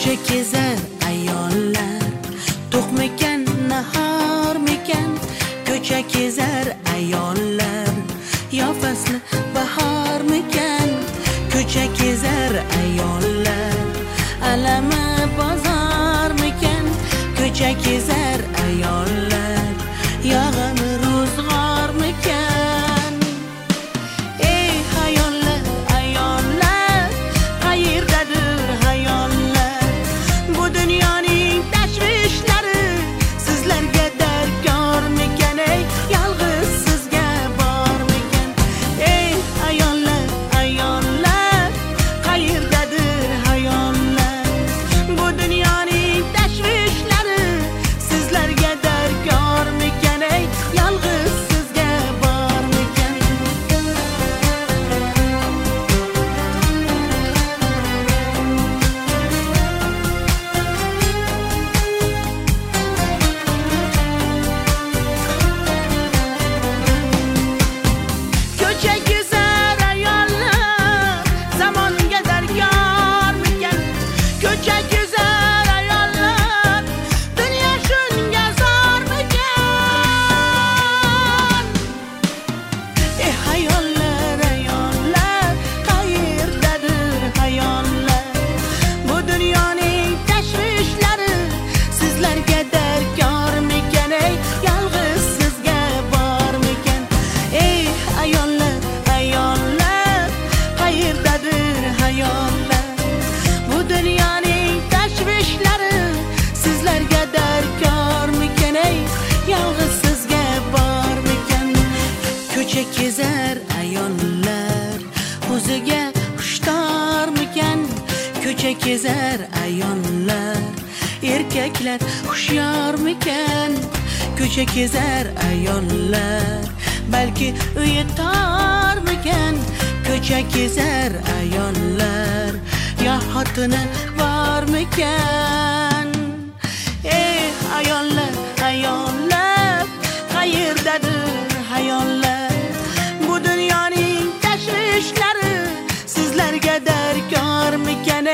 ko'cha kezar ayollar, to'qmikan nahormikan, ko'cha kezar ayollar, yo fasli bahormikan, ko'cha kezar ayollar, alami bozormikan, ko'cha kezar ayollar, yog'imi ro'zg'ormikan. Ey ayollar, ayollar, qayerdadir ayollar, bu dunyoning tashvishlari sizlarga darkormikan, ey yolg'iz sizga bormikan. Ey ayollar, ayollar, qayerdadir ayollar, bu dunyoning tashvishlari sizlarga darkormikan, ey yolg'iz sizga bormikan. Ko'cha kezar ayollar, zamonga darkormikan, ko'cha kezar ayollar, dunyo shunga zormikan. Ey ayollar, ayollar, qayerdadir ayollar, bu dunyoning tashvishlari sizlarga darkormikan, ey yolg'iz sizga bormikan. Ey ayollar, ayollar, qayerdadir ayollar, bu dunyoning tashvishlari sizlarga darkormikan, ey yolg'iz sizga bormikan. Ko'cha kezar ayollar, o'ziga xushtormikan, ko'cha kezar ayollar, erkaklar hushyormikan, ko'cha kezar ayollar, balki uyi tormikan, ko'cha kezar ayollar, yo xotini bormikan. Ey ayollar, ayollar, qayerdadir ayollar, bu dunyoning tashvishlari sizlarga darkormikan,